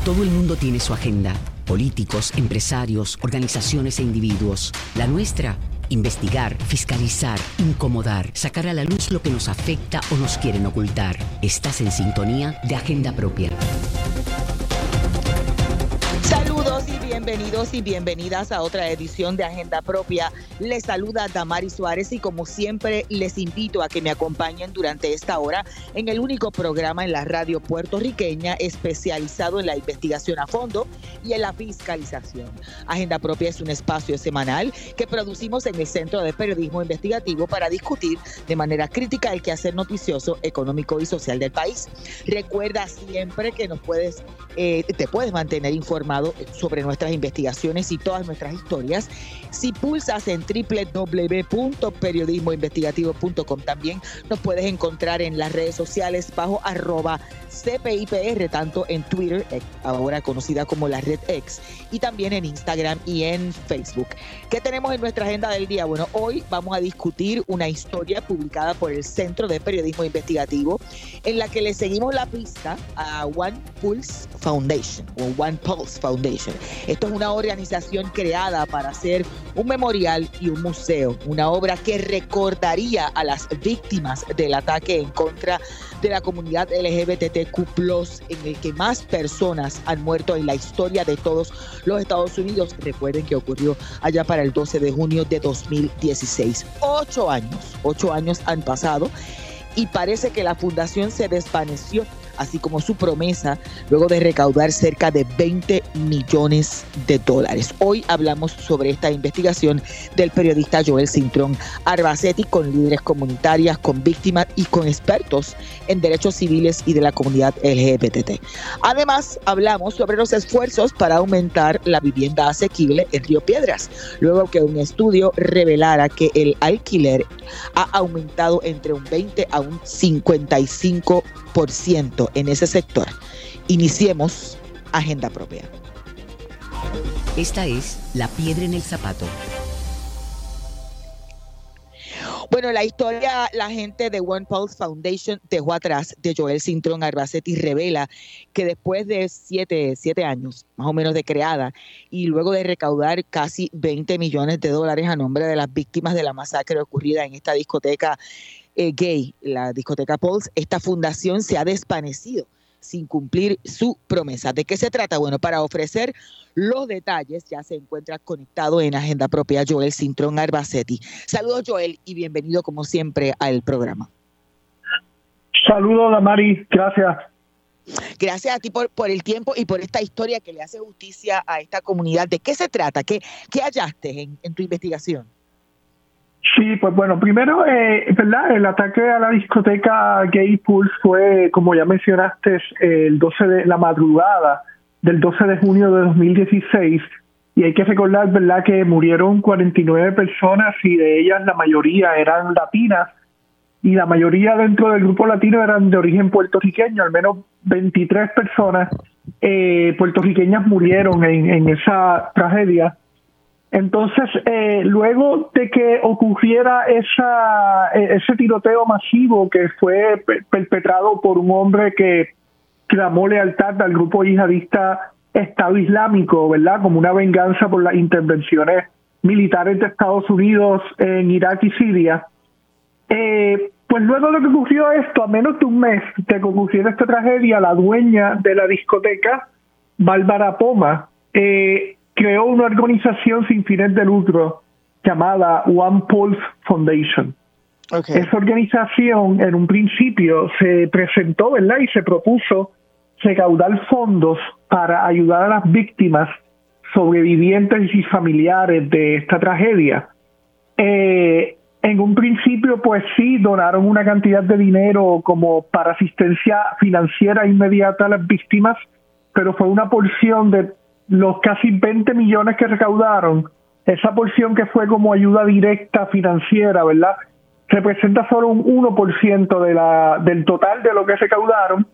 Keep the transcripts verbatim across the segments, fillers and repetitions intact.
Todo el mundo tiene su agenda. Políticos, empresarios, organizaciones e individuos. La nuestra, investigar, fiscalizar, incomodar, sacar a la luz lo que nos afecta o nos quieren ocultar. Estás en sintonía de Agenda Propia. Saludos y bienvenidos y bienvenidas a otra edición de Agenda Propia. Les saluda Damari Suárez y como siempre les invito a que me acompañen durante esta hora en el único programa en la radio puertorriqueña especializado en la investigación a fondo y en la fiscalización. Agenda Propia es un espacio semanal que producimos en el Centro de Periodismo Investigativo para discutir de manera crítica el quehacer noticioso, económico y social del país. Recuerda siempre que nos puedes, eh, te puedes mantener informado sobre nuestras investigaciones y todas nuestras historias si pulsas en doble u doble u doble u punto periodismo investigativo punto com. También nos puedes encontrar en las redes sociales bajo arroba C P I P R, tanto en Twitter, ahora conocida como la red X, y también en Instagram y en Facebook. ¿Qué tenemos en nuestra agenda del día? Bueno, hoy vamos a discutir una historia publicada por el Centro de Periodismo Investigativo en la que le seguimos la pista a One Pulse Foundation o One Pulse Foundation. Esto es una organización creada para hacer un memorial y un museo, una obra que recordaría a las víctimas del ataque en contra de la comunidad L G B T Q plus, en el que más personas han muerto en la historia de todos los Estados Unidos. Recuerden que ocurrió allá para el doce de junio de dos mil dieciséis. Ocho años, ocho años han pasado y parece que la fundación se desvaneció, así como su promesa, luego de recaudar cerca de veinte millones de dólares. Hoy hablamos sobre esta investigación del periodista Joel Cintrón Arbacetti con líderes comunitarias, con víctimas y con expertos en derechos civiles y de la comunidad L G B T. Además, hablamos sobre los esfuerzos para aumentar la vivienda asequible en Río Piedras, luego que un estudio revelara que el alquiler ha aumentado entre un veinte a un cincuenta y cinco por ciento en ese sector. Iniciemos Agenda Propia. Esta es La Piedra en el Zapato. Bueno, la historia, la gente de One Pulse Foundation dejó atrás de Joel Cintrón Arbacetti revela que después de siete, siete años, más o menos de creada, y luego de recaudar casi veinte millones de dólares a nombre de las víctimas de la masacre ocurrida en esta discoteca eh, gay, la discoteca Pulse, esta fundación se ha desvanecido sin cumplir su promesa. ¿De qué se trata? Bueno, para ofrecer los detalles ya se encuentra conectado en Agenda Propia Joel Cintrón Arbacetti. Saludos, Joel, y bienvenido como siempre al programa. Saludos, Damari, gracias. Gracias a ti por, por el tiempo y por esta historia que le hace justicia a esta comunidad. ¿De qué se trata? ¿Qué, qué hallaste en, en tu investigación? Sí, pues bueno, primero, eh, ¿verdad? El ataque a la discoteca Gay Pulse fue, como ya mencionaste, el doce de la madrugada del doce de junio de dos mil dieciséis, y hay que recordar, ¿verdad?, que murieron cuarenta y nueve personas y de ellas la mayoría eran latinas y la mayoría dentro del grupo latino eran de origen puertorriqueño. Al menos veintitrés personas eh, puertorriqueñas murieron en, en esa tragedia. Entonces, eh, luego de que ocurriera esa ese tiroteo masivo que fue perpetrado por un hombre que clamó lealtad al grupo yihadista Estado Islámico, ¿verdad?, como una venganza por las intervenciones militares de Estados Unidos en Irak y Siria, eh, pues luego de que ocurrió esto, a menos de un mes de que ocurriera esta tragedia, la dueña de la discoteca, Bárbara Poma, eh, creó una organización sin fines de lucro llamada One Pulse Foundation. Okay. Esa organización en un principio se presentó, ¿verdad?, y se propuso recaudar fondos para ayudar a las víctimas, sobrevivientes y familiares de esta tragedia. Eh, en un principio, pues sí, donaron una cantidad de dinero como para asistencia financiera inmediata a las víctimas, pero fue una porción de los casi veinte millones que recaudaron. Esa porción que fue como ayuda directa financiera, ¿verdad?, representa solo un uno por ciento de la, del total de lo que recaudaron,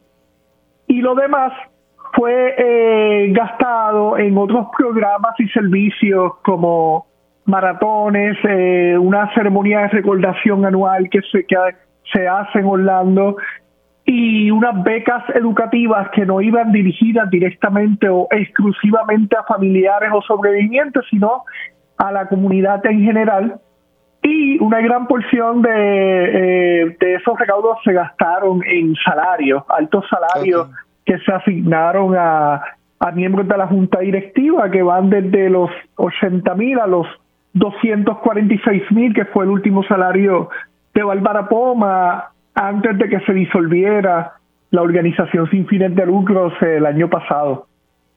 y lo demás fue eh, gastado en otros programas y servicios como maratones, eh, una ceremonia de recordación anual que se, que se hace en Orlando, y unas becas educativas que no iban dirigidas directamente o exclusivamente a familiares o sobrevivientes, sino a la comunidad en general. Y una gran porción de, eh, de esos recaudos se gastaron en salarios, altos salarios okay. que se asignaron a, a miembros de la Junta Directiva, que van desde los ochenta mil a los doscientos cuarenta y seis mil, que fue el último salario de Bárbara Poma, antes de que se disolviera la organización sin fines de lucros el año pasado.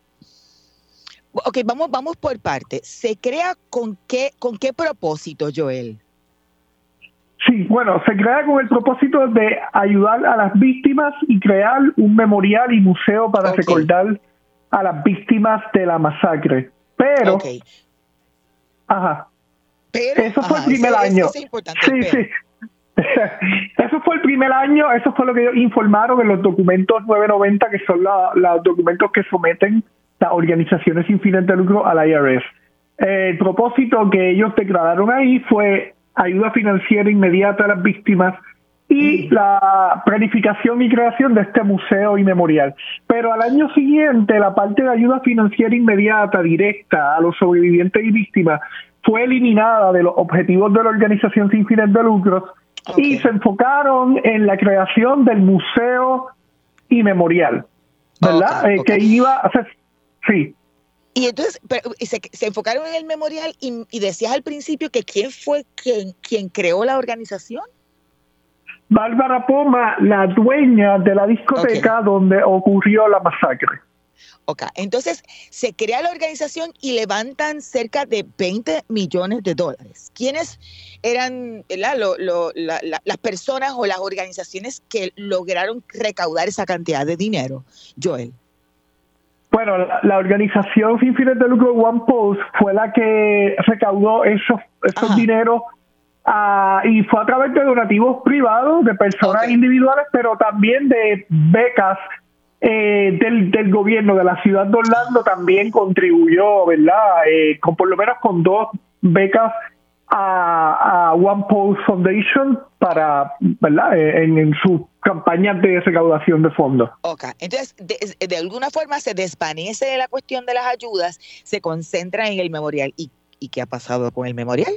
Ok, vamos, vamos por partes. ¿Se crea con qué, con qué propósito, Joel? Sí, bueno, se crea con el propósito de ayudar a las víctimas y crear un memorial y museo para okay. recordar a las víctimas de la masacre. Pero, okay. ajá, pero, eso ajá, fue el primer ese, año. Ese es importante, sí, pero. sí. Eso fue el primer año, eso fue lo que ellos informaron en los documentos nueve noventa, que son la, los documentos que someten las organizaciones sin fines de lucro a la I R S. El propósito que ellos declararon ahí fue ayuda financiera inmediata a las víctimas y mm. la planificación y creación de este museo y memorial. Pero al año siguiente, la parte de ayuda financiera inmediata, directa a los sobrevivientes y víctimas, fue eliminada de los objetivos de la organización sin fines de lucro okay. y se enfocaron en la creación del museo y memorial, ¿verdad? Okay, okay. Eh, que iba a ser, sí. Y entonces, pero, se, se enfocaron en el memorial y, y decías al principio que quién fue quien, quien creó la organización. Bárbara Poma, la dueña de la discoteca okay. donde ocurrió la masacre. Ok, entonces se crea la organización y levantan cerca de veinte millones de dólares. ¿Quiénes eran lo, lo, la, la, las personas o las organizaciones que lograron recaudar esa cantidad de dinero, Joel? Bueno, la, la organización sin fines de lucro One Pulse fue la que recaudó esos, esos dineros uh, y fue a través de donativos privados de personas okay. individuales, pero también de becas eh, del, del gobierno de la ciudad de Orlando. También contribuyó, ¿verdad? Eh, con por lo menos con dos becas a, a One Pulse Foundation para, ¿verdad? En, en sus campañas de recaudación de fondos. Ok, entonces de, de alguna forma se desvanece de la cuestión de las ayudas, se concentra en el memorial. ¿Y, y qué ha pasado con el memorial?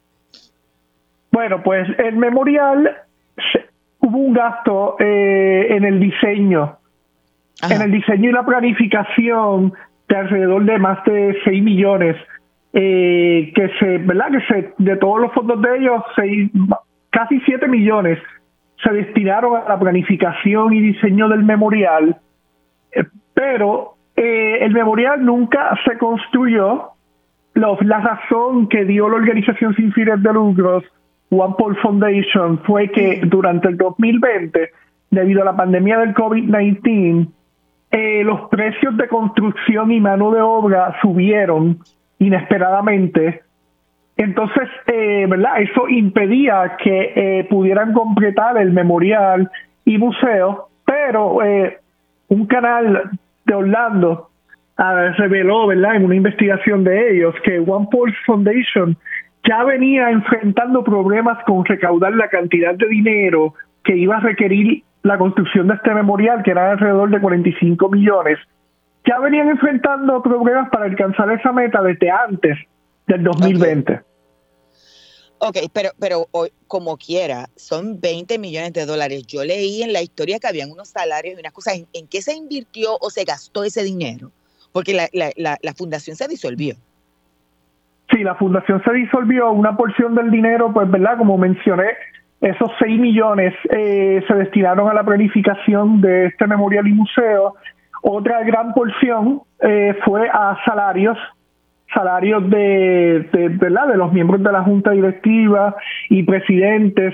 Bueno, pues el memorial, se, hubo un gasto eh, en el diseño, Ajá. en el diseño y la planificación de alrededor de más de seis millones, eh, que se, ¿verdad? Que se, de todos los fondos de ellos, seis, casi siete millones se destinaron a la planificación y diseño del memorial, eh, pero eh, el memorial nunca se construyó. Los, la razón que dio la organización sin fines de lucros, One Pulse Foundation, fue que durante el dos mil veinte, debido a la pandemia del COVID diecinueve, eh, los precios de construcción y mano de obra subieron inesperadamente. Entonces, eh, ¿verdad? Eso impedía que eh, pudieran completar el memorial y museo, pero eh, un canal de Orlando uh, reveló, ¿verdad?, en una investigación de ellos, que One Pulse Foundation ya venía enfrentando problemas con recaudar la cantidad de dinero que iba a requerir la construcción de este memorial, que era alrededor de cuarenta y cinco millones. Ya venían enfrentando problemas para alcanzar esa meta desde antes del dos mil veinte. Okay. Ok, pero, pero como quiera, son veinte millones de dólares. Yo leí en la historia que habían unos salarios y unas cosas. ¿En, en qué se invirtió o se gastó ese dinero? Porque la, la, la, la fundación se disolvió. Sí, la fundación se disolvió. Una porción del dinero, pues, ¿verdad? Como mencioné, esos seis millones eh, se destinaron a la planificación de este memorial y museo. Otra gran porción eh, fue a salarios. salarios de, de, ¿verdad?, de los miembros de la Junta Directiva y presidentes.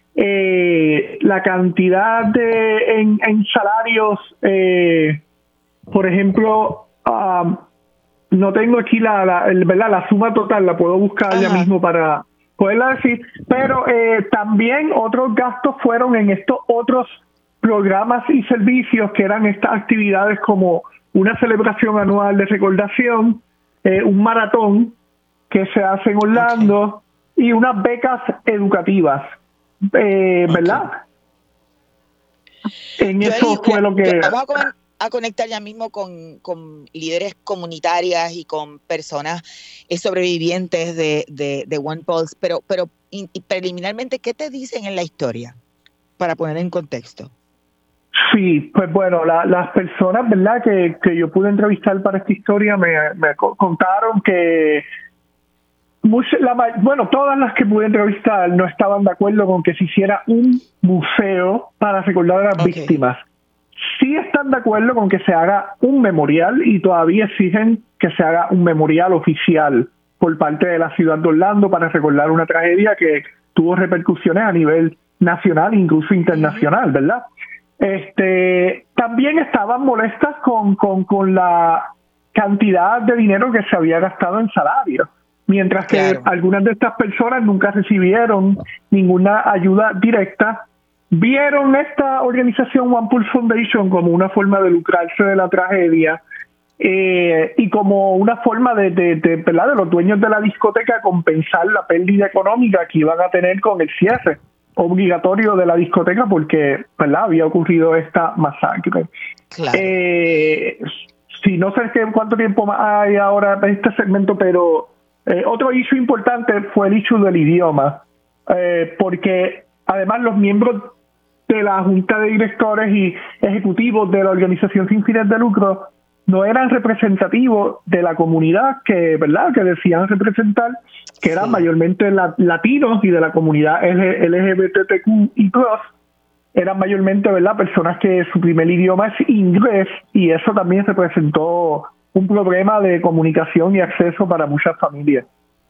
Eh, la cantidad de en, en salarios, eh, por ejemplo, um, no tengo aquí la, la, el, ¿verdad?, la suma total, la puedo buscar Ajá. ya mismo para poderla decir, pero eh, también otros gastos fueron en estos otros programas y servicios que eran estas actividades como una celebración anual de recordación, Eh, un maratón que se hace en Orlando okay. y unas becas educativas, eh, ¿verdad? En Yo, eso fue lo que... yo- vamos a, comen- a conectar ya mismo con, con líderes comunitarias y con personas eh, sobrevivientes de, de, de One Pulse, pero, pero in- y preliminarmente, ¿qué te dicen en la historia? Para poner en contexto. Sí, pues bueno, la- las personas, ¿verdad?, que, que yo pude entrevistar para esta historia me, me co- contaron que, mucha- la, ma- bueno, todas las que pude entrevistar no estaban de acuerdo con que se hiciera un museo para recordar a las Ok. víctimas. Sí están de acuerdo con que se haga un memorial y todavía exigen que se haga un memorial oficial por parte de la ciudad de Orlando para recordar una tragedia que tuvo repercusiones a nivel nacional, incluso internacional, ¿verdad? Este, también estaban molestas con, con, con la cantidad de dinero que se había gastado en salarios, mientras que Claro. algunas de estas personas nunca recibieron ninguna ayuda directa. Vieron esta organización One Pulse Foundation como una forma de lucrarse de la tragedia eh, y como una forma de, de, de, ¿verdad?, de los dueños de la discoteca compensar la pérdida económica que iban a tener con el cierre obligatorio de la discoteca porque, ¿verdad?, había ocurrido esta masacre. Claro. Eh, sí, no sé qué, cuánto tiempo más hay ahora en este segmento, pero eh, otro issue importante fue el issue del idioma, eh, porque además los miembros de la Junta de Directores y Ejecutivos de la organización sin fines de lucro no eran representativos de la comunidad que, ¿verdad?, que decían representar, que eran Sí. mayormente la- latinos y de la comunidad L G B T Q I plus, eran mayormente, ¿verdad?, personas que su primer idioma es inglés, y eso también representó un problema de comunicación y acceso para muchas familias.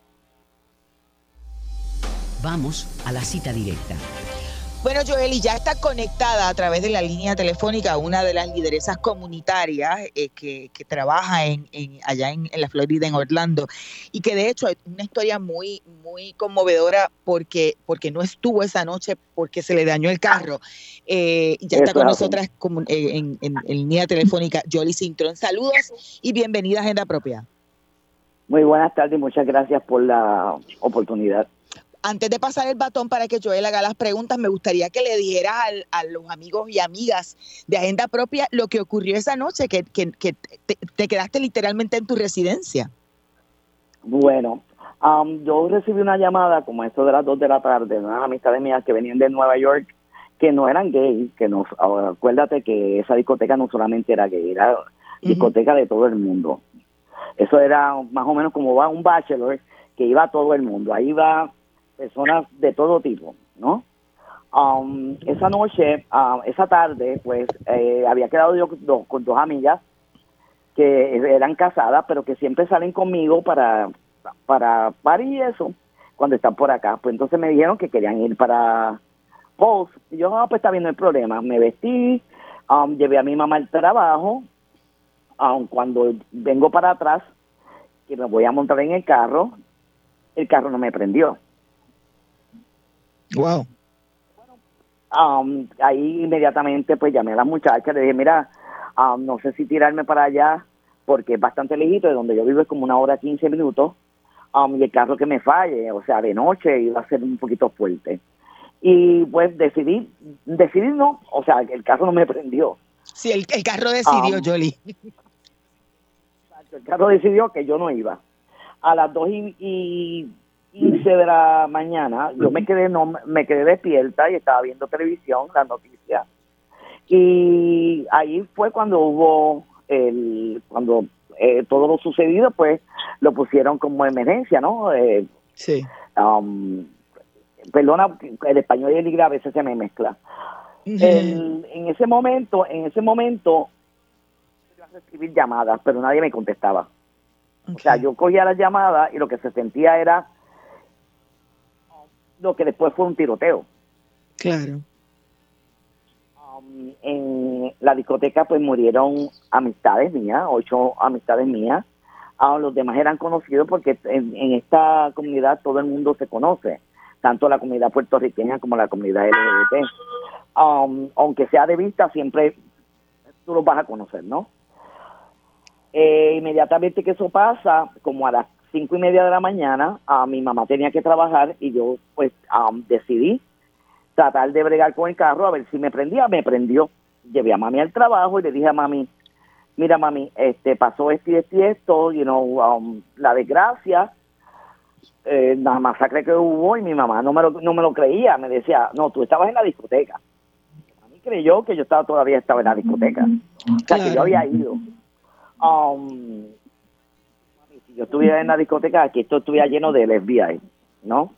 Vamos a la cita directa. Bueno, Joely, ya está conectada a través de la línea telefónica una de las lideresas comunitarias eh, que, que trabaja en, en, allá en, en la Florida, en Orlando, y que de hecho es una historia muy, muy conmovedora porque, porque no estuvo esa noche porque se le dañó el carro. Eh, ya está Eso con es así. nosotras como, eh, en, en, en línea telefónica Joely Cintrón. Saludos y bienvenida a Agenda Propia. Muy buenas tardes y muchas gracias por la oportunidad. Antes de pasar el batón para que Joel haga las preguntas, me gustaría que le dijeras al, a los amigos y amigas de Agenda Propia lo que ocurrió esa noche, que, que, que te, te quedaste literalmente en tu residencia. Bueno, um, yo recibí una llamada como eso de las dos de la tarde de unas amistades mías que venían de Nueva York, que no eran gays, que nos, ahora, acuérdate que esa discoteca no solamente era gay, era discoteca de todo el mundo. Eso era más o menos como va un bachelor, que iba a todo el mundo, ahí va personas de todo tipo, ¿no? Um, esa noche, uh, esa tarde, pues eh, había quedado yo do, con dos amigas que eran casadas, pero que siempre salen conmigo para para par y eso, cuando están por acá. Pues entonces me dijeron que querían ir para Pulse. Y yo, no, pues está bien, no hay problema. Me vestí, um, llevé a mi mamá al trabajo. Um, cuando vengo para atrás, que me voy a montar en el carro, el carro no me prendió. Wow. Um, ahí inmediatamente pues llamé a la muchacha, le dije, mira, um, no sé si tirarme para allá, porque es bastante lejito, de donde yo vivo es como una hora quince minutos, um, y el carro que me falle, o sea, de noche iba a ser un poquito fuerte. Y pues decidí, decidí no, o sea, el carro no me prendió. Sí, el, el carro decidió, Um, Joely. El carro decidió que yo no iba. A las dos y, y quince de la mañana, yo me quedé no me quedé despierta y estaba viendo televisión, las noticias. Y ahí fue cuando hubo el cuando eh, todo lo sucedido, pues lo pusieron como emergencia, ¿no? Eh, Sí. um, perdona, el español y el inglés a veces se me mezcla. El, en ese momento, en ese momento yo iba a recibir llamadas, pero nadie me contestaba. Okay. O sea, yo cogía las llamadas y lo que se sentía era lo que después fue un tiroteo. Claro. Um, en la discoteca pues murieron amistades mías, ocho amistades mías. Uh, los demás eran conocidos porque en, en esta comunidad todo el mundo se conoce, tanto la comunidad puertorriqueña como la comunidad L G B T. Um, aunque sea de vista, siempre tú los vas a conocer, ¿no? Eh, inmediatamente que eso pasa, como a las cinco y media de la mañana, uh, mi mamá tenía que trabajar y yo pues um, decidí tratar de bregar con el carro a ver si me prendía. Me prendió. Llevé a mami al trabajo y le dije a mami, mira mami, este pasó esto y esto y esto, you know, um, la desgracia, eh, la masacre que hubo, y mi mamá no me lo, no me lo creía, me decía, no, tú estabas en la discoteca. Mami creyó que yo estaba todavía estaba en la discoteca, o sea, que yo había ido. Um, si yo estuviera en la discoteca, aquí esto estuviera lleno de F B I, ¿no?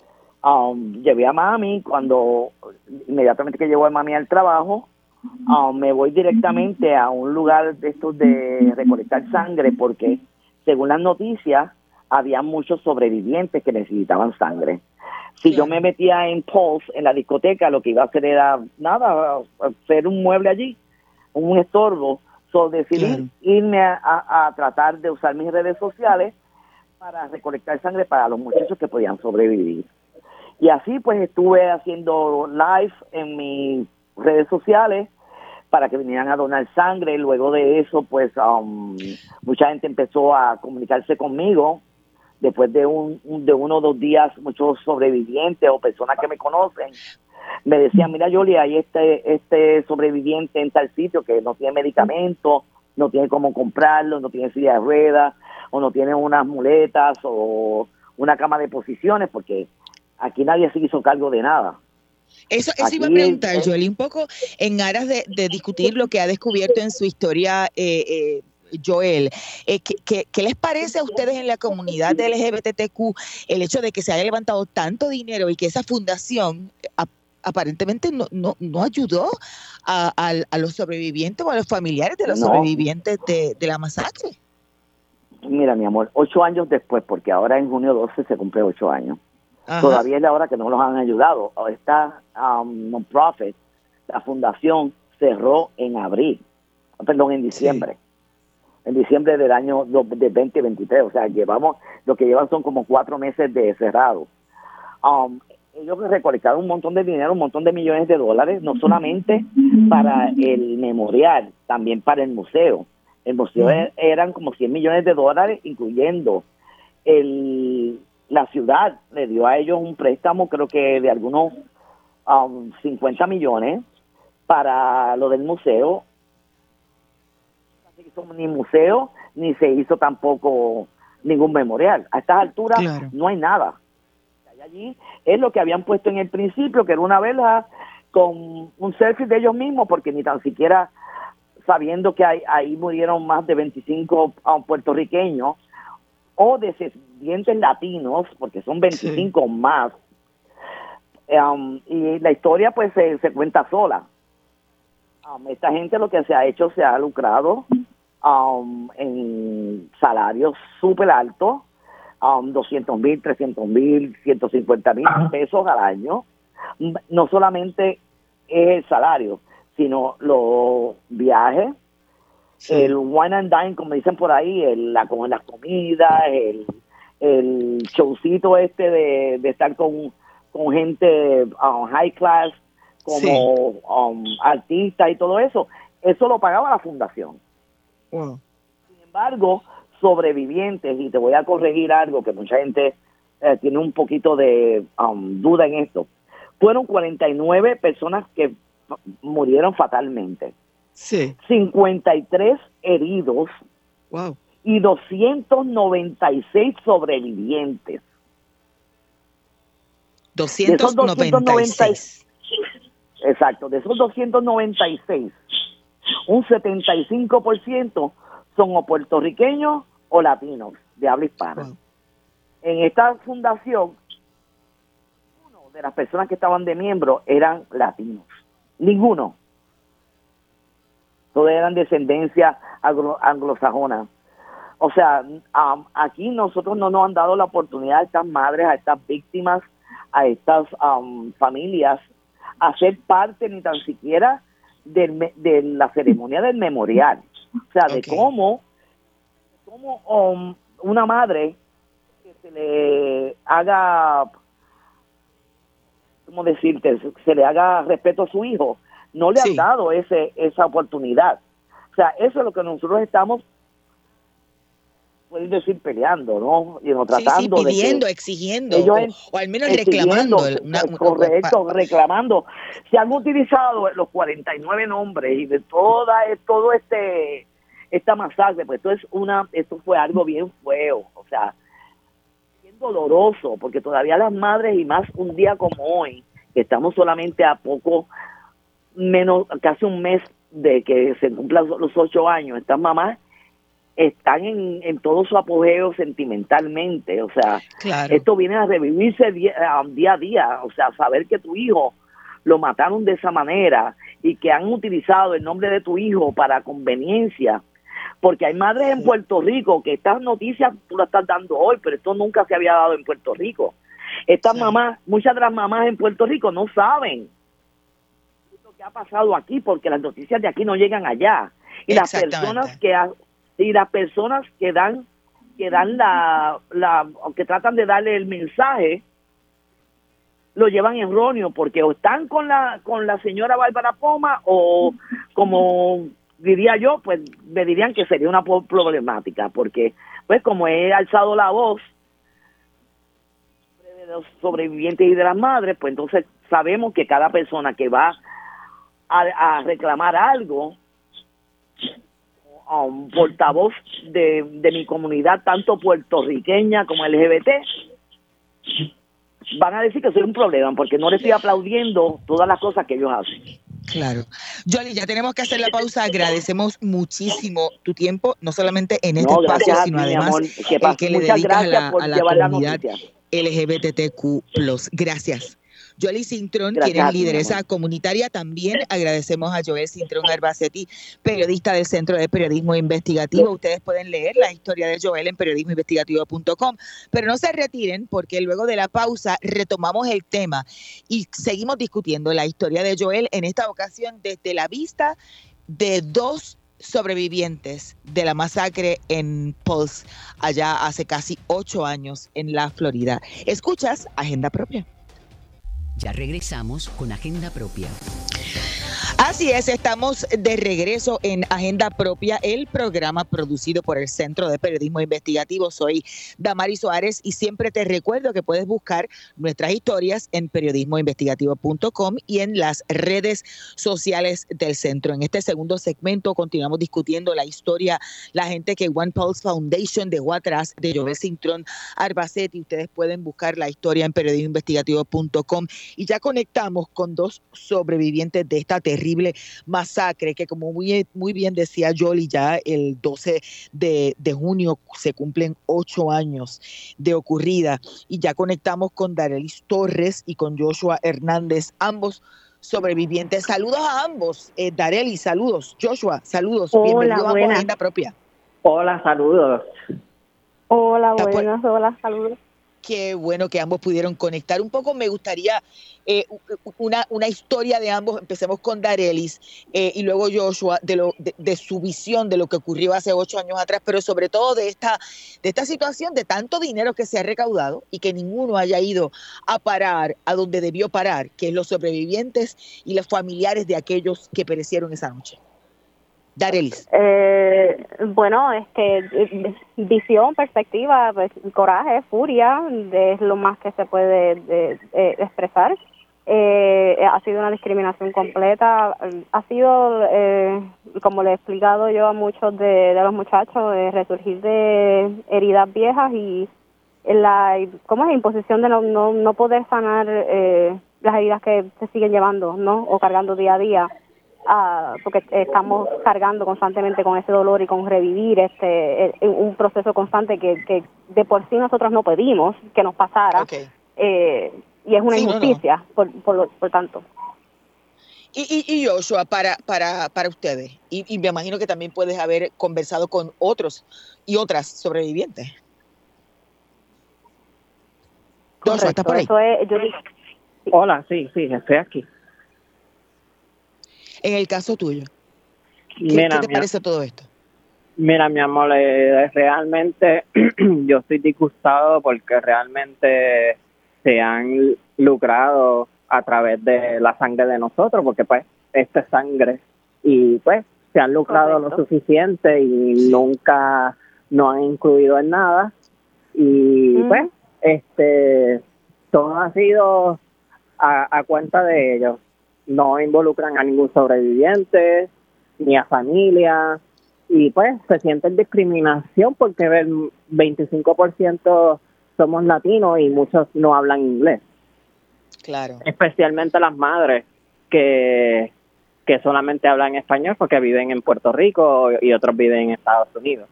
Um, llevé a mami, cuando inmediatamente que llegó a mami al trabajo, um, me voy directamente a un lugar de estos de recolectar sangre, porque según las noticias había muchos sobrevivientes que necesitaban sangre. Si sí. yo me metía en Pulse, en la discoteca, lo que iba a hacer era nada, hacer un mueble allí, un estorbo. So, decidí claro. irme a, a, a tratar de usar mis redes sociales para recolectar sangre para los muchachos que podían sobrevivir. Y así pues estuve haciendo live en mis redes sociales para que vinieran a donar sangre. Luego de eso pues um, mucha gente empezó a comunicarse conmigo. Después de un de uno o dos días, muchos sobrevivientes o personas que me conocen me decían, mira Yoli, hay este este sobreviviente en tal sitio que no tiene medicamentos, no tiene cómo comprarlo, no tiene silla de ruedas, o no tiene unas muletas o una cama de posiciones, porque aquí nadie se hizo cargo de nada. Eso, eso aquí, iba a preguntar, eh, Joely, un poco en aras de, de discutir lo que ha descubierto en su historia eh, eh, Joel. Eh, ¿qué, qué, ¿Qué les parece a ustedes en la comunidad de L G B T Q el hecho de que se haya levantado tanto dinero y que esa fundación a, aparentemente no, no, no ayudó a, a, a los sobrevivientes o a los familiares de los no. sobrevivientes de, de la masacre? Mira, mi amor, ocho años después, porque ahora en junio doce se cumple ocho años. Ajá. Todavía es la hora que no los han ayudado. Esta um, non-profit, la fundación, cerró en abril, perdón, en diciembre. Sí. En diciembre del año de veinte veintitrés. O sea, llevamos, lo que llevan son como cuatro meses de cerrado. Um, ellos recolectaron un montón de dinero, un montón de millones de dólares, no solamente para el memorial, también para el museo. El museo uh-huh. eran como cien millones de dólares, incluyendo el... La ciudad le dio a ellos un préstamo, creo que de algunos um, cincuenta millones para lo del museo. No se hizo ni museo, ni se hizo tampoco ningún memorial. A estas alturas claro. no hay nada. Allí es lo que habían puesto en el principio, que era una vela con un selfie de ellos mismos, porque ni tan siquiera sabiendo que ahí, ahí murieron más de veinticinco um, puertorriqueños, o descendientes latinos, porque son veinticinco sí. más, um, y la historia pues se, se cuenta sola. Um, esta gente lo que se ha hecho, se ha lucrado um, en salarios súper altos, um, doscientos mil, trescientos mil, ciento cincuenta mil pesos al año. No solamente es el salario, sino los viajes, sí. el wine and dine, como dicen por ahí, el, la, con las comidas, el, el showcito este de, de estar con, con gente um, high class, como sí. um, artistas y todo eso, eso lo pagaba la fundación. Wow. Sin embargo, sobrevivientes, y te voy a corregir algo que mucha gente eh, tiene un poquito de um, duda en esto, fueron cuarenta y nueve personas que murieron fatalmente. Sí. cincuenta y tres heridos. Wow. Y doscientos noventa y seis sobrevivientes. doscientos noventa y seis. Exacto, de esos doscientos noventa y seis, un setenta y cinco por ciento son o puertorriqueños o latinos de habla hispana. Wow. En esta fundación, uno de las personas que estaban de miembro eran latinos. Ninguno. Todos eran descendencia anglo- anglosajona. O sea, um, aquí nosotros no nos han dado la oportunidad a estas madres, a estas víctimas, a estas um, familias, a ser parte ni tan siquiera de, de la ceremonia del memorial. O sea, de okay. cómo, cómo um, una madre que se le haga, ¿cómo decirte? Se le haga respeto a su hijo. No le sí. han dado ese esa oportunidad. O sea, eso es lo que nosotros estamos puedes decir peleando, ¿no? Y no tratando sí, sí, pidiendo, de que exigiendo, ellos o, o al menos reclamando. Una, una, correcto, pa, reclamando. Se han utilizado los cuarenta y nueve nombres y de toda todo este esta masacre, pues esto es una, esto fue algo bien feo, o sea, bien doloroso, porque todavía las madres, y más un día como hoy, que estamos solamente a poco menos, casi un mes de que se cumplan los ocho años, estas mamás están en, en todo su apogeo sentimentalmente, o sea, claro. Esto viene a revivirse día, día a día, o sea, saber que tu hijo lo mataron de esa manera y que han utilizado el nombre de tu hijo para conveniencia, porque hay madres en Puerto Rico que estas noticias tú las estás dando hoy, pero esto nunca se había dado en Puerto Rico. Estas sí. mamás, muchas de las mamás en Puerto Rico no saben lo que ha pasado aquí, porque las noticias de aquí no llegan allá, y las personas que ha, y las personas que dan que dan la, la que tratan de darle el mensaje lo llevan erróneo, porque o están con la con la señora Bárbara Poma, o como diría yo, pues me dirían que sería una problemática, porque pues como he alzado la voz de los sobrevivientes y de las madres, pues entonces sabemos que cada persona que va a, a reclamar algo, a un portavoz de, de mi comunidad, tanto puertorriqueña como L G B T, van a decir que soy un problema, porque no le estoy aplaudiendo todas las cosas que ellos hacen. Claro. Yoli, ya tenemos que hacer la pausa. Agradecemos muchísimo tu tiempo, no solamente en este no, espacio, sino ti, además amor, que el que le muchas dedicas a la, por a la comunidad la L G B T Q plus. Gracias. Yoli Cintrón, quien es lideresa comunitaria. También agradecemos a Joel Cintrón Arbacetti, periodista del Centro de Periodismo Investigativo. Ustedes pueden leer la historia de Joel en periodismo investigativo punto com, pero no se retiren, porque luego de la pausa retomamos el tema y seguimos discutiendo la historia de Joel, en esta ocasión desde la vista de dos sobrevivientes de la masacre en Pulse, allá hace casi ocho años en la Florida. Escuchas Agenda Propia. Ya regresamos con Agenda Propia. Así es, estamos de regreso en Agenda Propia, el programa producido por el Centro de Periodismo Investigativo. Soy Damaris Suárez y siempre te recuerdo que puedes buscar nuestras historias en periodismo investigativo punto com y en las redes sociales del centro. En este segundo segmento continuamos discutiendo la historia, la gente que One Pulse Foundation dejó atrás, de Joel Cintrón Arbacetti. Ustedes pueden buscar la historia en periodismo investigativo punto com y ya conectamos con dos sobrevivientes de esta terrible masacre que, como muy, muy bien decía Yoli, ya el doce de junio se cumplen ocho años de ocurrida, y ya conectamos con Darelis Torres y con Joshua Hernández, ambos sobrevivientes. Saludos a ambos. eh, Darelis, saludos. Joshua, saludos. Hola, bienvenidos a Agenda Propia. Hola, saludos. Hola, buenas, hola, saludos. Qué bueno que ambos pudieron conectar. Un poco me gustaría eh, una, una historia de ambos. Empecemos con Darelis eh, y luego Joshua, de, lo, de, de su visión de lo que ocurrió hace ocho años atrás, pero sobre todo de esta, de esta situación de tanto dinero que se ha recaudado y que ninguno haya ido a parar a donde debió parar, que es los sobrevivientes y los familiares de aquellos que perecieron esa noche. Darelis. Eh, bueno, este, visión, perspectiva, pues, coraje, furia, es lo más que se puede de, de, expresar. Eh, ha sido una discriminación completa. Ha sido, eh, como le he explicado yo a muchos de, de los muchachos, eh, resurgir de heridas viejas y la, ¿cómo es? Imposición de no, no, no poder sanar eh, las heridas que se siguen llevando, ¿no? O cargando día a día. Uh, porque estamos cargando constantemente con ese dolor y con revivir este un proceso constante que, que de por sí nosotros no pedimos que nos pasara. Okay. eh, y es una sí, injusticia no, no. Por, por, por tanto. Y, y, y Joshua, para para para ustedes, y, y me imagino que también puedes haber conversado con otros y otras sobrevivientes. Joshua, ¿estás por ahí? Eso es, yo... sí. Hola, sí, sí, estoy aquí. En el caso tuyo, ¿qué, mira, ¿qué te parece mi, todo esto? Mira, mi amor, eh, realmente yo estoy disgustado porque realmente se han lucrado a través de la sangre de nosotros, porque pues esta es sangre y pues se han lucrado Correcto. Lo suficiente y nunca no han incluido en nada y mm. pues este todo ha sido a, a cuenta de ellos. No involucran a ningún sobreviviente ni a familia y pues se siente discriminación porque el veinticinco por ciento somos latinos y muchos no hablan inglés. Claro. Especialmente las madres que, que solamente hablan español porque viven en Puerto Rico y otros viven en Estados Unidos.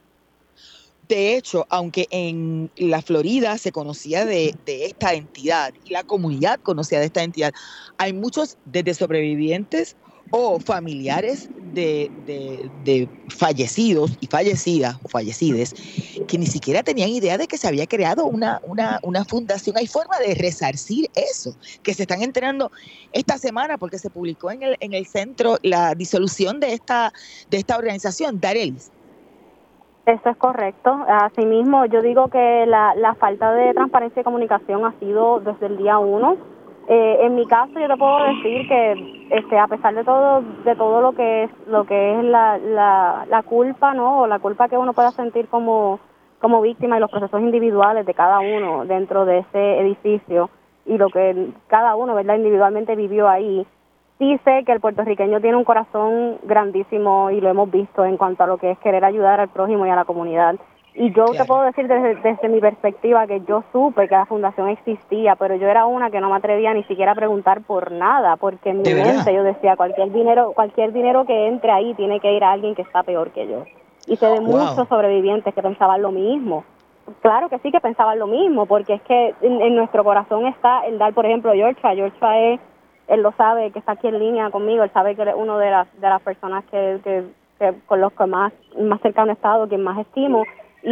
De hecho, aunque en la Florida se conocía de, de esta entidad y la comunidad conocía de esta entidad, hay muchos desde sobrevivientes o familiares de, de, de fallecidos y fallecidas o fallecides que ni siquiera tenían idea de que se había creado una, una, una fundación. Hay forma de resarcir eso, que se están enterando esta semana porque se publicó en el, en el centro la disolución de esta, de esta organización. Darelis. Eso es correcto. Asimismo, yo digo que la, la falta de transparencia y comunicación ha sido desde el día uno. Eh, en mi caso, yo te puedo decir que, este, a pesar de todo, de todo lo que es, lo que es la, la, la culpa, ¿no? O la culpa que uno pueda sentir como, como víctima y los procesos individuales de cada uno dentro de ese edificio y lo que cada uno, ¿verdad?, individualmente vivió ahí. Sí sé que el puertorriqueño tiene un corazón grandísimo y lo hemos visto en cuanto a lo que es querer ayudar al prójimo y a la comunidad. Y yo claro. te puedo decir desde, desde mi perspectiva que yo supe que la fundación existía, pero yo era una que no me atrevía ni siquiera a preguntar por nada, porque en mi mente yo decía, cualquier dinero cualquier dinero que entre ahí tiene que ir a alguien que está peor que yo. Y sé de wow. muchos sobrevivientes que pensaban lo mismo. Claro que sí que pensaban lo mismo, porque es que en, en nuestro corazón está el dar, por ejemplo, Georgia. Georgia es... Él lo sabe, que está aquí en línea conmigo, él sabe que él es uno de las de las personas que, que, que con los que más, más cercano he estado, quien más estimo,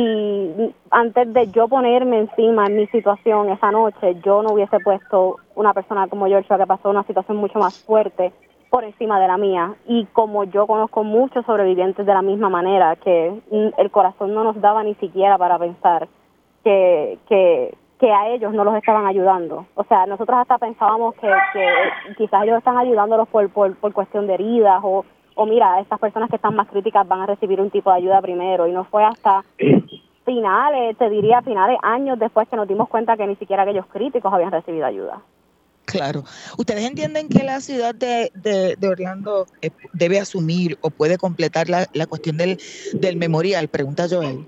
y antes de yo ponerme encima en mi situación esa noche, yo no hubiese puesto una persona como George que pasó una situación mucho más fuerte por encima de la mía, y como yo conozco muchos sobrevivientes de la misma manera, que el corazón no nos daba ni siquiera para pensar que... que que a ellos no los estaban ayudando. O sea, nosotros hasta pensábamos que, que quizás ellos están ayudándolos por, por, por cuestión de heridas o, o mira, estas personas que están más críticas van a recibir un tipo de ayuda primero, y no fue hasta finales, te diría finales, años después que nos dimos cuenta que ni siquiera aquellos críticos habían recibido ayuda. Claro. ¿Ustedes entienden que la ciudad de, de, de Orlando eh, debe asumir o puede completar la, la cuestión del, del memorial? Pregunta Joel.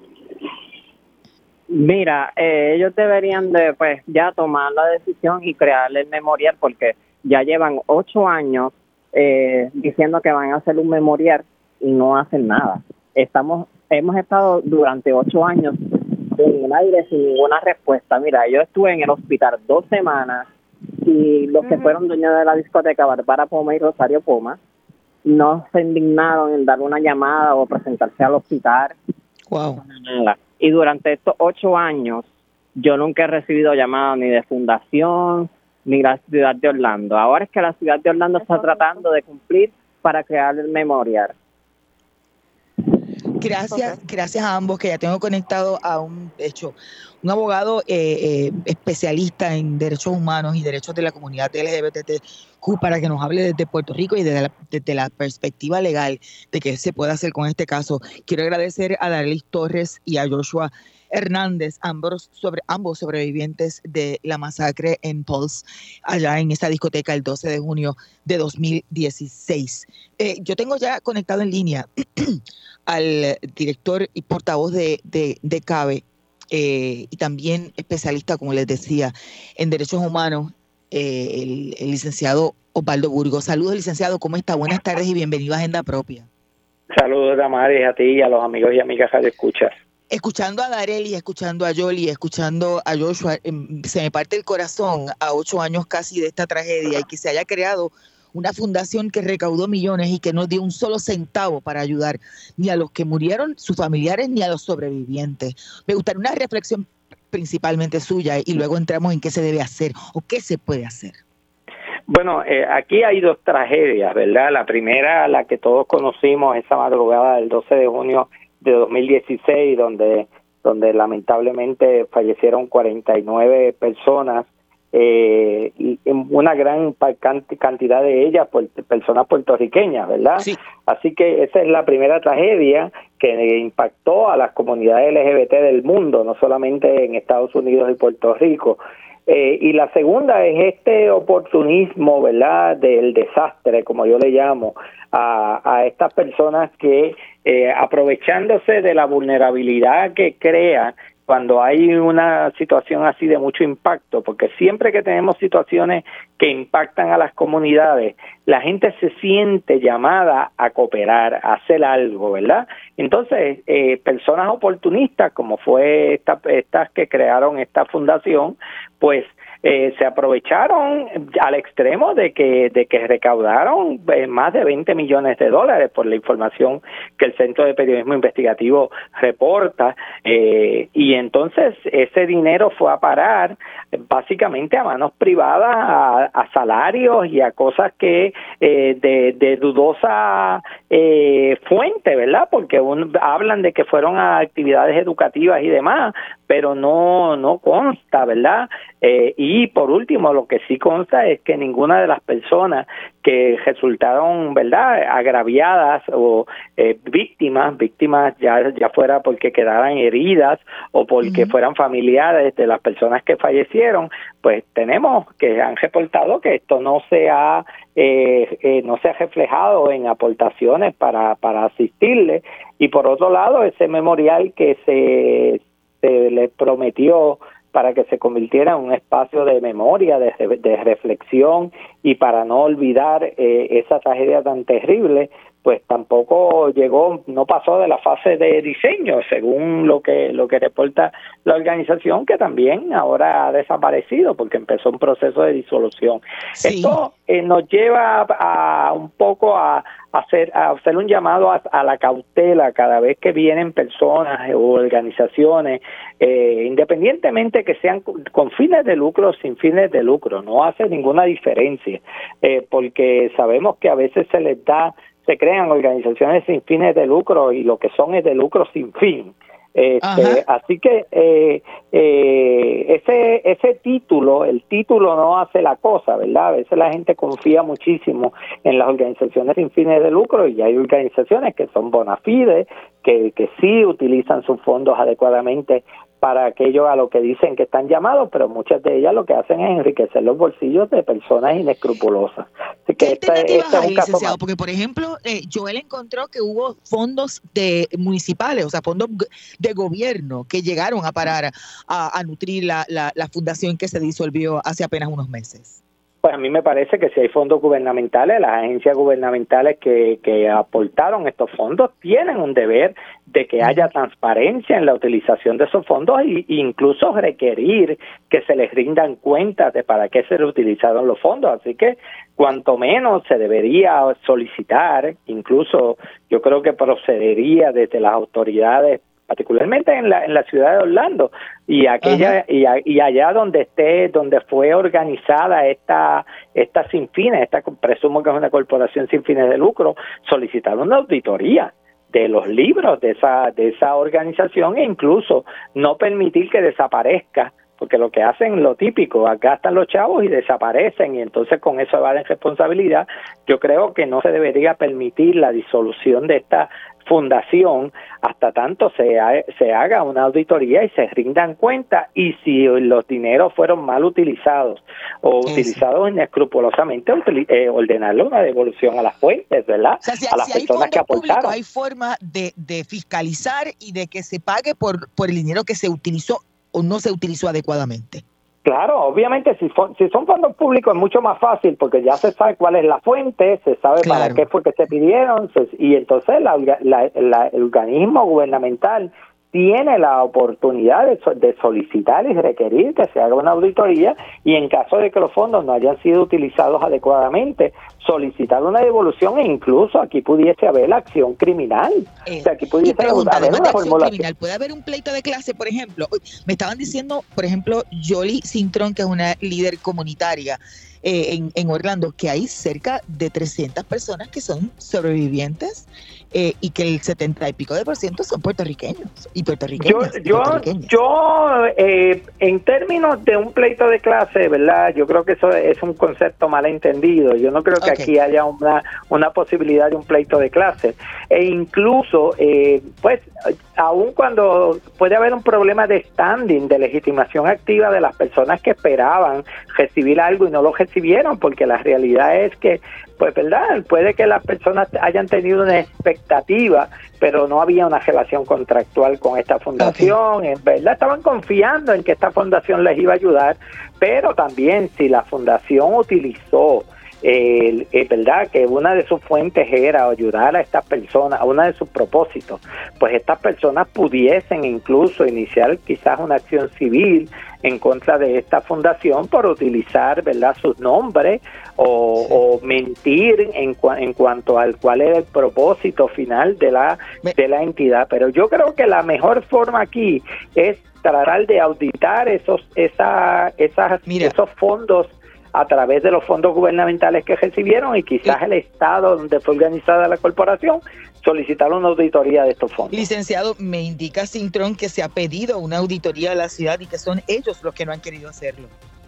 Mira, eh, ellos deberían de pues ya tomar la decisión y crear el memorial, porque ya llevan ocho años eh, diciendo que van a hacer un memorial y no hacen nada. Estamos, hemos estado durante ocho años sin el aire, sin ninguna respuesta. Mira, yo estuve en el hospital dos semanas y los uh-huh. que fueron dueños de la discoteca Bárbara Poma y Rosario Poma no se indignaron en dar una llamada o presentarse al hospital. Wow. Y durante estos ocho años, yo nunca he recibido llamadas ni de fundación, ni la ciudad de Orlando. Ahora es que la ciudad de Orlando está tratando de cumplir para crear el memorial. Gracias, gracias a ambos, que ya tengo conectado a un, de hecho, un abogado eh, eh, especialista en derechos humanos y derechos de la comunidad L G B T Q para que nos hable desde Puerto Rico y desde la, desde la perspectiva legal de qué se puede hacer con este caso. Quiero agradecer a Darelis Torres y a Joshua Hernández, ambos, sobre, ambos sobrevivientes de la masacre en Pulse, allá en esta discoteca el doce de junio de dos mil dieciséis. Eh, yo tengo ya conectado en línea al director y portavoz de, de, de CABE eh, y también especialista, como les decía, en derechos humanos, eh, el, el licenciado Osvaldo Burgos. Saludos, licenciado, ¿cómo está? Buenas tardes y bienvenido a Agenda Propia. Saludos, Damaris, a ti y a los amigos y amigas que escuchas. Escuchando a Darelis, escuchando a Yoli, escuchando a Joshua, eh, se me parte el corazón a ocho años casi de esta tragedia y que se haya creado una fundación que recaudó millones y que no dio un solo centavo para ayudar ni a los que murieron, sus familiares, ni a los sobrevivientes. Me gustaría una reflexión principalmente suya y luego entramos en qué se debe hacer o qué se puede hacer. Bueno, eh, aquí hay dos tragedias, ¿verdad? La primera, la que todos conocimos, esa madrugada del doce de junio de dos mil dieciséis, donde donde lamentablemente fallecieron cuarenta y nueve personas eh, y una gran cantidad de ellas por personas puertorriqueñas, ¿verdad? Sí. Así que esa es la primera tragedia que impactó a las comunidades L G B T del mundo, no solamente en Estados Unidos y Puerto Rico. Eh, y la segunda es este oportunismo, ¿verdad?, del desastre, como yo le llamo, a, a estas personas que, eh, aprovechándose de la vulnerabilidad que crean cuando hay una situación así de mucho impacto, porque siempre que tenemos situaciones que impactan a las comunidades, la gente se siente llamada a cooperar, a hacer algo, ¿verdad? Entonces, eh, personas oportunistas, como fue esta, estas que crearon esta fundación, pues eh, se aprovecharon al extremo de que de que recaudaron eh, más de veinte millones de dólares por la información que el Centro de Periodismo Investigativo reporta, eh, y entonces ese dinero fue a parar básicamente a manos privadas, a, a salarios y a cosas que eh, de, de dudosa eh, fuente, ¿verdad? Porque un, hablan de que fueron a actividades educativas y demás, pero no no consta, ¿verdad? Eh, y por último, lo que sí consta es que ninguna de las personas que resultaron, ¿verdad?, agraviadas o eh, víctimas, víctimas ya ya fuera porque quedaran heridas o porque uh-huh. fueran familiares de las personas que fallecieron, pues tenemos que han reportado que esto no se ha eh, eh, no se ha reflejado en aportaciones para para asistirle. Y por otro lado, ese memorial que se se le prometió para que se convirtiera en un espacio de memoria, de, de reflexión y para no olvidar eh, esa tragedia tan terrible, pues tampoco llegó, no pasó de la fase de diseño, según lo que lo que reporta la organización, que también ahora ha desaparecido porque empezó un proceso de disolución. Sí. Esto eh, nos lleva a, a un poco a, a hacer a hacer un llamado a, a la cautela cada vez que vienen personas o organizaciones, eh, independientemente que sean con, con fines de lucro o sin fines de lucro, no hace ninguna diferencia, eh, porque sabemos que a veces se les da se crean organizaciones sin fines de lucro y lo que son es de lucro sin fin. Este, así que eh, eh, ese ese título, el título no hace la cosa, ¿verdad? A veces la gente confía muchísimo en las organizaciones sin fines de lucro y hay organizaciones que son bona fide, que, que sí utilizan sus fondos adecuadamente para aquello a lo que dicen que están llamados, pero muchas de ellas lo que hacen es enriquecer los bolsillos de personas inescrupulosas. Así que ¿Qué esta, alternativas esta es hay, un caso licenciado? más. Porque, por ejemplo, eh, Joel encontró que hubo fondos de municipales, o sea, fondos de gobierno que llegaron a parar a, a nutrir la, la, la fundación que se disolvió hace apenas unos meses. Pues a mí me parece que si hay fondos gubernamentales, las agencias gubernamentales que, que aportaron estos fondos tienen un deber de que haya transparencia en la utilización de esos fondos e incluso requerir que se les rindan cuentas de para qué se utilizaron los fondos. Así que cuanto menos se debería solicitar, incluso yo creo que procedería desde las autoridades, particularmente en la en la ciudad de Orlando y aquella y, a, y allá donde esté donde fue organizada esta esta sin fines, esta presumo que es una corporación sin fines de lucro, solicitar una auditoría de los libros de esa de esa organización e incluso no permitir que desaparezca, porque lo que hacen lo típico, gastan los chavos y desaparecen y entonces con eso va de responsabilidad. Yo creo que no se debería permitir la disolución de esta fundación hasta tanto se, ha, se haga una auditoría y se rindan cuenta, y si los dineros fueron mal utilizados o Eso. utilizados inescrupulosamente, eh, ordenarle una devolución a las fuentes, ¿verdad? O sea, si, a las si personas hay que aportaron. Público, hay forma de, de fiscalizar y de que se pague por, por el dinero que se utilizó o no se utilizó adecuadamente. Claro, obviamente si, si son fondos públicos es mucho más fácil porque ya se sabe cuál es la fuente, se sabe claro. para qué fue que se pidieron, se, y entonces la, la, la, el organismo gubernamental tiene la oportunidad de, de solicitar y requerir que se haga una auditoría y en caso de que los fondos no hayan sido utilizados adecuadamente, solicitar una devolución e incluso aquí pudiese haber acción criminal. Eh, o sea, aquí pudiese pregunta, haber una formulación criminal. ¿Puede haber un pleito de clase, por ejemplo? Me estaban diciendo, por ejemplo, Jolie Cintrón, que es una líder comunitaria eh, en, en Orlando, que hay cerca de trescientas personas que son sobrevivientes eh, y que el setenta y pico de por ciento son puertorriqueños y puertorriqueñas. Yo, yo, puertorriqueñas. yo eh, en términos de un pleito de clase, ¿verdad? Yo creo que eso es un concepto malentendido. Yo no creo que Okay. aquí haya una, una posibilidad de un pleito de clase. E incluso, eh, pues, aun cuando puede haber un problema de standing, de legitimación activa de las personas que esperaban recibir algo y no lo recibieron, porque la realidad es que, pues, ¿verdad? Puede que las personas hayan tenido una expectativa, pero no había una relación contractual con esta fundación, okay. En verdad estaban confiando en que esta fundación les iba a ayudar, pero también si la fundación utilizó Eh, es verdad que una de sus fuentes era ayudar a estas personas, a uno de sus propósitos, pues estas personas pudiesen incluso iniciar quizás una acción civil en contra de esta fundación por utilizar, ¿verdad?, sus nombres o, o mentir en, en cuanto al cuál era el propósito final de la, de la entidad. Pero yo creo que la mejor forma aquí es tratar de auditar esos, esa, esas, esos fondos a través de los fondos gubernamentales que recibieron y quizás el estado donde fue organizada la corporación solicitar una auditoría de estos fondos. Licenciado, me indica Cintrón que se ha pedido una auditoría a la ciudad y que son ellos los que no han querido hacerlo.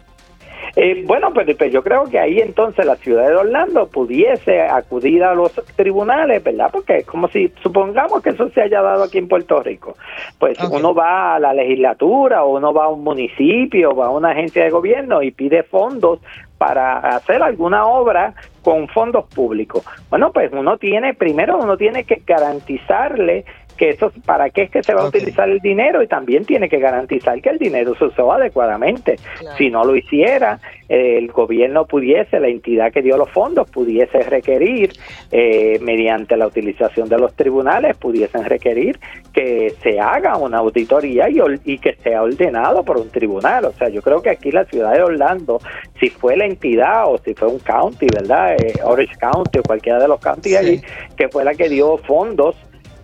Eh, bueno, pues, pues yo creo que ahí entonces la ciudad de Orlando pudiese acudir a los tribunales, ¿verdad? Porque es como si, supongamos que eso se haya dado aquí en Puerto Rico, pues okay. Uno va a la legislatura o uno va a un municipio o va a una agencia de gobierno y pide fondos para hacer alguna obra con fondos públicos. Bueno, pues uno tiene, primero uno tiene que garantizarle que eso, para qué es que se va a okay. utilizar el dinero, y también tiene que garantizar que el dinero se usó adecuadamente. Claro. Si no lo hiciera, eh, el gobierno pudiese, la entidad que dio los fondos, pudiese requerir, eh, mediante la utilización de los tribunales, pudiesen requerir que se haga una auditoría y, y que sea ordenado por un tribunal. O sea, yo creo que aquí la ciudad de Orlando, si fue la entidad o si fue un county, ¿verdad? Eh, Orange County o cualquiera de los counties sí. allí, que fue la que dio fondos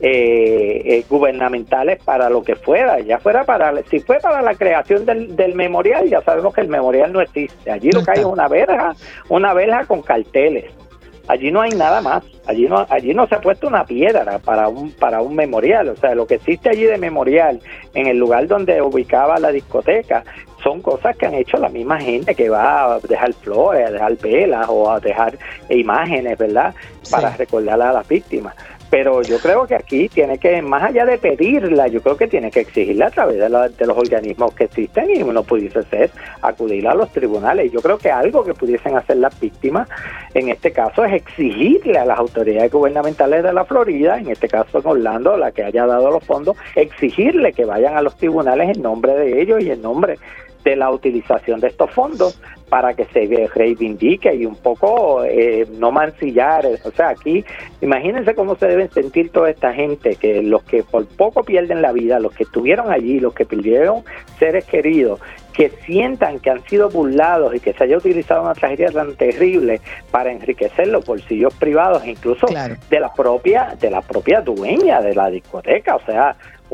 Eh, eh, gubernamentales para lo que fuera, ya fuera para, si fue para la creación del, del memorial, ya sabemos que el memorial no existe, allí lo que hay es una verja, una verja con carteles, allí no hay nada más, allí no, allí no se ha puesto una piedra para un, para un memorial, o sea, lo que existe allí de memorial, en el lugar donde ubicaba la discoteca, son cosas que han hecho la misma gente que va a dejar flores, a dejar velas o a dejar imágenes, ¿verdad?, sí. para recordar a las víctimas. Pero yo creo que aquí tiene que, más allá de pedirla, yo creo que tiene que exigirla a través de, la, de los organismos que existen, y uno pudiese ser acudir a los tribunales. Yo creo que algo que pudiesen hacer las víctimas en este caso es exigirle a las autoridades gubernamentales de la Florida, en este caso en Orlando, la que haya dado los fondos, exigirle que vayan a los tribunales en nombre de ellos y en nombre de la utilización de estos fondos, para que se reivindique y un poco eh, no mancillar. O sea, aquí imagínense cómo se deben sentir toda esta gente, que los que por poco pierden la vida, los que estuvieron allí, los que perdieron seres queridos, que sientan que han sido burlados y que se haya utilizado una tragedia tan terrible para enriquecer los bolsillos privados, incluso claro. de la propia de la propia dueña de la discoteca. O sea,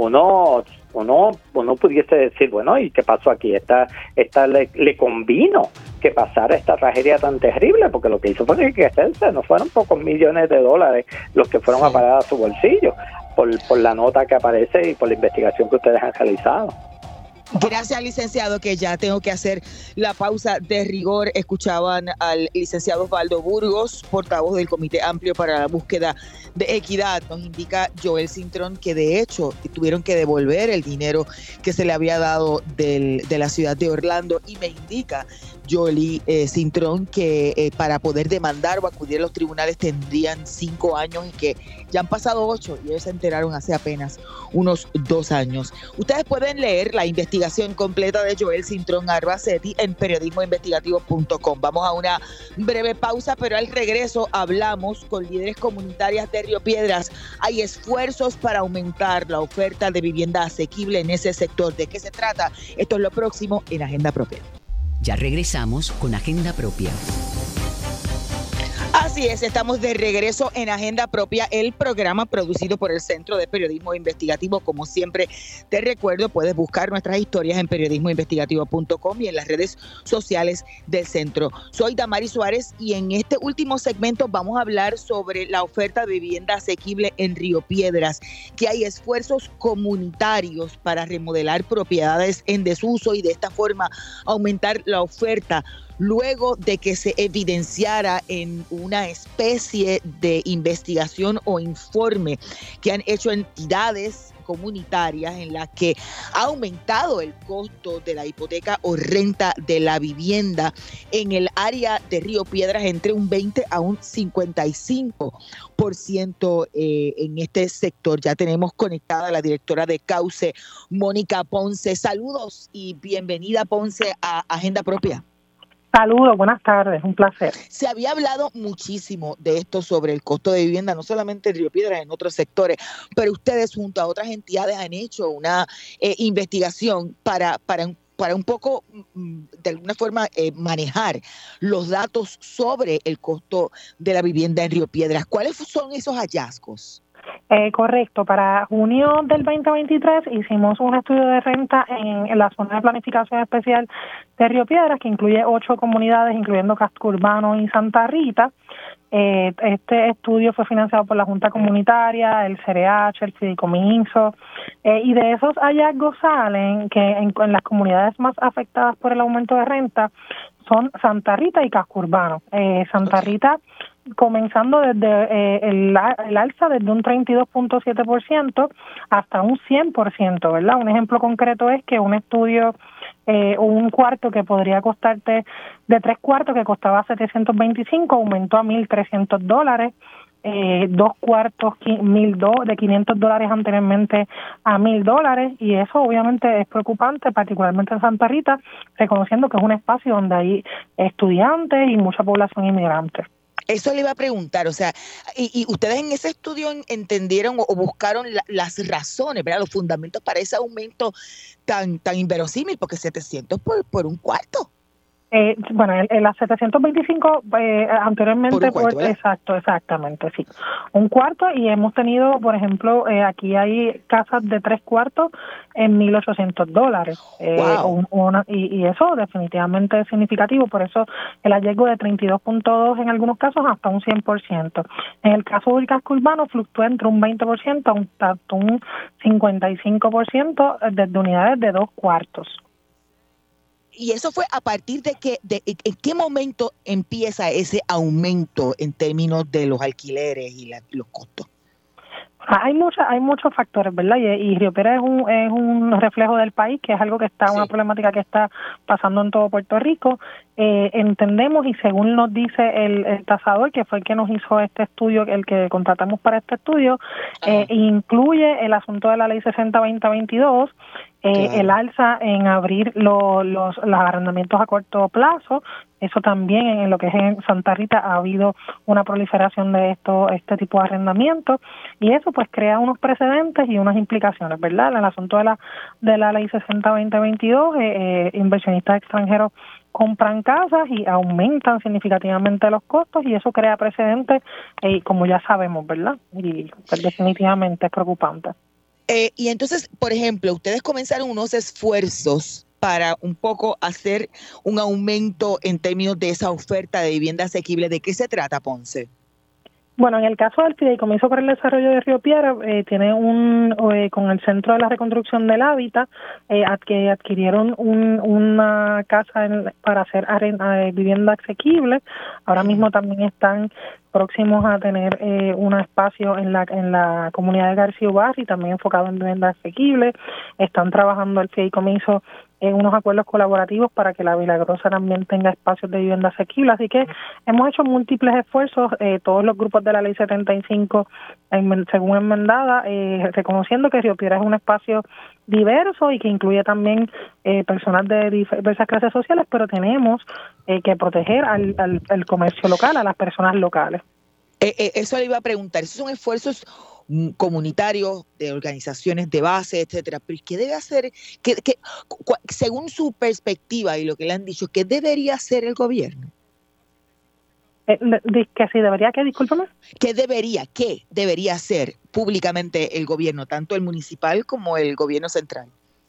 uno uno uno pudiese decir, bueno, ¿y qué pasó aquí? Esta, esta le, le convino que pasara esta tragedia tan terrible, porque lo que hizo fue enriquecerse, no fueron pocos millones de dólares los que fueron sí. a parar a su bolsillo, por, por la nota que aparece y por la investigación que ustedes han realizado. Gracias, licenciado, que ya tengo que hacer la pausa de rigor. Escuchaban al licenciado Osvaldo Burgos, portavoz del Comité Amplio para la Búsqueda de Equidad. Nos indica Joel Cintrón que de hecho tuvieron que devolver el dinero que se le había dado del, de la ciudad de Orlando, y me indica Joel eh, Cintrón que eh, para poder demandar o acudir a los tribunales tendrían cinco años y que ya han pasado ocho y ellos se enteraron hace apenas unos dos años. Ustedes pueden leer la investigación completa de Joel Cintrón Arbacetti en periodismo investigativo punto com. Vamos a una breve pausa, pero al regreso hablamos con líderes comunitarias de Río Piedras. Hay esfuerzos para aumentar la oferta de vivienda asequible en ese sector. ¿De qué se trata? Esto es lo próximo en Agenda Propia. Ya regresamos con Agenda Propia. Así Así es, estamos de regreso en Agenda Propia, el programa producido por el Centro de Periodismo Investigativo. Como siempre, te recuerdo, puedes buscar nuestras historias en periodismo investigativo punto com y en las redes sociales del centro. Soy Damaris Suárez y en este último segmento vamos a hablar sobre la oferta de vivienda asequible en Río Piedras, que hay esfuerzos comunitarios para remodelar propiedades en desuso y de esta forma aumentar la oferta, luego de que se evidenciara en una especie de investigación o informe que han hecho entidades comunitarias en la que ha aumentado el costo de la hipoteca o renta de la vivienda en el área de Río Piedras entre un veinte a un cincuenta y cinco por ciento eh, en este sector. Ya tenemos conectada a la directora de Cauce, Mónica Ponce. Saludos y bienvenida, Ponce, a Agenda Propia. Saludos, buenas tardes, un placer. Se había hablado muchísimo de esto sobre el costo de vivienda, no solamente en Río Piedras, en otros sectores, pero ustedes junto a otras entidades han hecho una eh, investigación para, para, para un poco, de alguna forma, eh, manejar los datos sobre el costo de la vivienda en Río Piedras. ¿Cuáles son esos hallazgos? Eh, correcto, para junio del veinte veintitrés hicimos un estudio de renta en, en la zona de planificación especial de Río Piedras, que incluye ocho comunidades, incluyendo Casco Urbano y Santa Rita. Eh, este estudio fue financiado por la Junta Comunitaria, el C R H, el Fideicomiso, eh, y de esos hallazgos salen que en, en las comunidades más afectadas por el aumento de renta son Santa Rita y Casco Urbano. Eh, Santa Rita, comenzando desde eh, el, el alza desde un treinta y dos punto siete por ciento hasta un cien por ciento, ¿verdad? Un ejemplo concreto es que un estudio, eh, un cuarto que podría costarte, de tres cuartos que costaba setecientos veinticinco, aumentó a mil trescientos dólares. Eh, dos cuartos mil do, de quinientos dólares anteriormente a mil dólares, y eso obviamente es preocupante, particularmente en Santa Rita, reconociendo que es un espacio donde hay estudiantes y mucha población inmigrante. Eso le iba a preguntar, o sea, y, y ustedes en ese estudio entendieron o, o buscaron la, las razones, ¿verdad? Los fundamentos para ese aumento tan tan inverosímil, porque setecientos por, por un cuarto. Eh, bueno, en, en las setecientos veinticinco eh, anteriormente, por un cuarto, pues, exacto, exactamente, sí, un cuarto, y hemos tenido, por ejemplo, eh, aquí hay casas de tres cuartos en mil ochocientos dólares, eh, wow. un, una, y, y eso definitivamente es significativo, por eso el hallazgo de treinta y dos punto dos en algunos casos hasta un cien por ciento. En el caso del casco urbano fluctúa entre un veinte por ciento a un, hasta un cincuenta y cinco por ciento desde unidades de dos cuartos. Y eso fue a partir de que, de, ¿en qué momento empieza ese aumento en términos de los alquileres y la, los costos? Hay mucha, hay muchos factores, ¿verdad? Y, y Río Piedras es un, es un reflejo del país, que es algo que está, sí. una problemática que está pasando en todo Puerto Rico. Eh, entendemos, y según nos dice el, el tasador, que fue el que nos hizo este estudio, el que contratamos para este estudio, eh, incluye el asunto de la ley sesenta veinte veintidós, eh, claro. el alza en abrir lo, los, los arrendamientos a corto plazo. Eso también en lo que es en Santa Rita ha habido una proliferación de esto, este tipo de arrendamientos, y eso pues crea unos precedentes y unas implicaciones, ¿verdad? En el asunto de la de la ley sesenta veinte veintidós, eh, eh, inversionistas extranjeros compran casas y aumentan significativamente los costos, y eso crea precedentes, eh, como ya sabemos, ¿verdad? Y pues, definitivamente es preocupante. Eh, y entonces, por ejemplo, ustedes comenzaron unos esfuerzos para un poco hacer un aumento en términos de esa oferta de vivienda asequible. ¿De qué se trata, Ponce? Bueno, en el caso del Fideicomiso para el Desarrollo de Río Piedras, eh, tiene un, eh, con el Centro de la Reconstrucción del Hábitat, eh, ad, que adquirieron un, una casa en, para hacer arena, eh, vivienda asequible. Ahora mismo también están próximos a tener eh, un espacio en la en la comunidad de García Ubarri, también enfocado en vivienda asequible. Están trabajando el Fideicomiso en unos acuerdos colaborativos para que la Milagrosa también tenga espacios de vivienda asequible. Así que hemos hecho múltiples esfuerzos, eh, todos los grupos de la Ley setenta y cinco, en, según enmendada, eh, reconociendo que Río Piedras es un espacio diverso y que incluye también eh, personas de diversas clases sociales, pero tenemos eh, que proteger al, al, al comercio local, a las personas locales. Eh, eh, eso le iba a preguntar, esos son esfuerzos comunitarios, de organizaciones de base, etcétera, pero ¿qué debe hacer, qué, qué, cu, según su perspectiva y lo que le han dicho, qué debería hacer el gobierno? Eh, que sí, debería que, discúlpame. ¿Qué debería, qué debería hacer públicamente el gobierno, tanto el municipal como el gobierno central?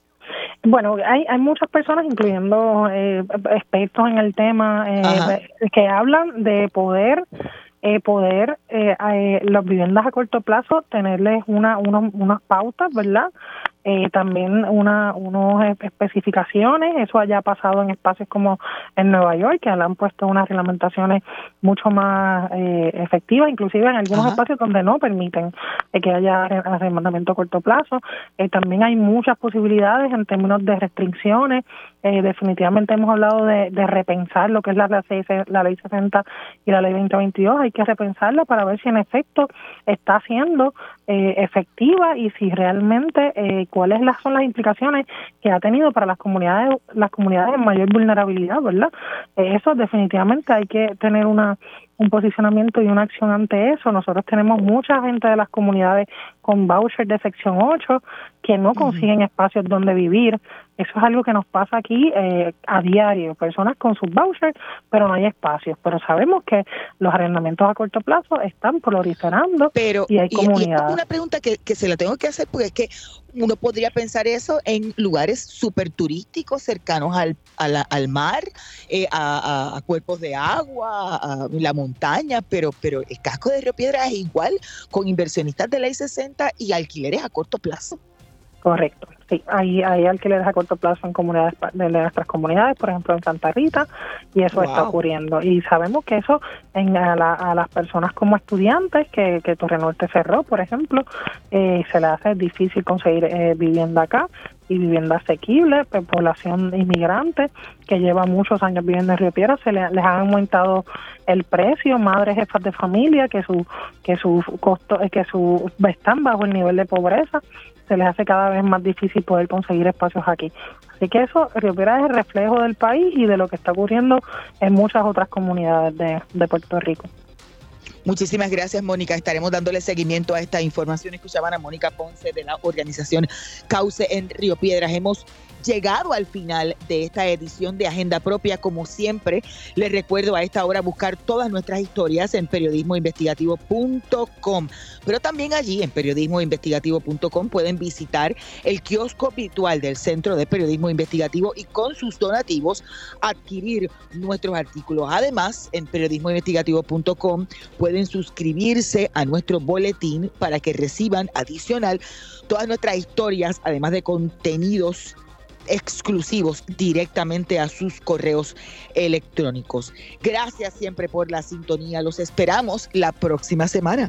Bueno, hay, hay muchas personas, incluyendo eh, expertos en el tema, eh, que hablan de poder eh, poder eh, eh, las viviendas a corto plazo tenerles una, una unas pautas, ¿verdad? Eh, también una unas especificaciones. Eso haya pasado en espacios como en Nueva York, que le han puesto unas reglamentaciones mucho más eh, efectivas, inclusive en algunos Ajá. espacios donde no permiten eh, que haya arrendamiento a corto plazo. Eh, también hay muchas posibilidades en términos de restricciones. Eh, definitivamente hemos hablado de, de repensar lo que es la, la, la ley sesenta y la ley veinte veintidós. Hay que repensarla para ver si en efecto está siendo eh, efectiva y si realmente eh, cuáles las, son las implicaciones que ha tenido para las comunidades las comunidades en mayor vulnerabilidad, ¿verdad? Eh, eso definitivamente hay que tener una un posicionamiento y una acción ante eso. Nosotros tenemos mucha gente de las comunidades con vouchers de sección ocho que no consiguen uh-huh. espacios donde vivir. Eso es algo que nos pasa aquí eh, a diario, personas con sus vouchers, pero no hay espacios. Pero sabemos que los arrendamientos a corto plazo están proliferando pero, y hay comunidades. Y una pregunta que, que se la tengo que hacer, porque es que uno podría pensar eso en lugares súper turísticos, cercanos al, a la, al mar, eh, a, a, a cuerpos de agua, a la montaña, pero, pero el casco de Río Piedras es igual, con inversionistas de ley sesenta y alquileres a corto plazo. Correcto, sí, hay, hay alquileres a corto plazo en comunidades de nuestras comunidades, por ejemplo en Santa Rita, y eso wow. está ocurriendo. Y sabemos que eso en a, la, a las personas como estudiantes, que, que Torrenorte cerró, por ejemplo, eh, se les hace difícil conseguir eh, vivienda acá y vivienda asequible, pues, población inmigrante que lleva muchos años viviendo en Río Piedras, se le, les ha aumentado el precio, madres jefas de familia que su que su costo que su están bajo el nivel de pobreza, se les hace cada vez más difícil poder conseguir espacios aquí. Así que eso, Río Piedras es el reflejo del país y de lo que está ocurriendo en muchas otras comunidades de, de Puerto Rico. Muchísimas gracias, Mónica. Estaremos dándole seguimiento a esta información. Escuchaban a Mónica Ponce de la organización Cauce en Río Piedras. Hemos llegado al final de esta edición de Agenda Propia. Como siempre, les recuerdo a esta hora buscar todas nuestras historias en periodismo investigativo punto com. Pero también allí en periodismo investigativo punto com pueden visitar el kiosco virtual del Centro de Periodismo Investigativo y con sus donativos adquirir nuestros artículos. Además, en periodismo investigativo punto com pueden suscribirse a nuestro boletín para que reciban adicional todas nuestras historias, además de contenidos exclusivos directamente a sus correos electrónicos. Gracias siempre por la sintonía. Los esperamos la próxima semana.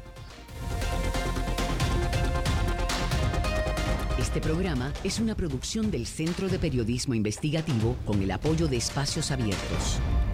Este programa es una producción del Centro de Periodismo Investigativo con el apoyo de Espacios Abiertos.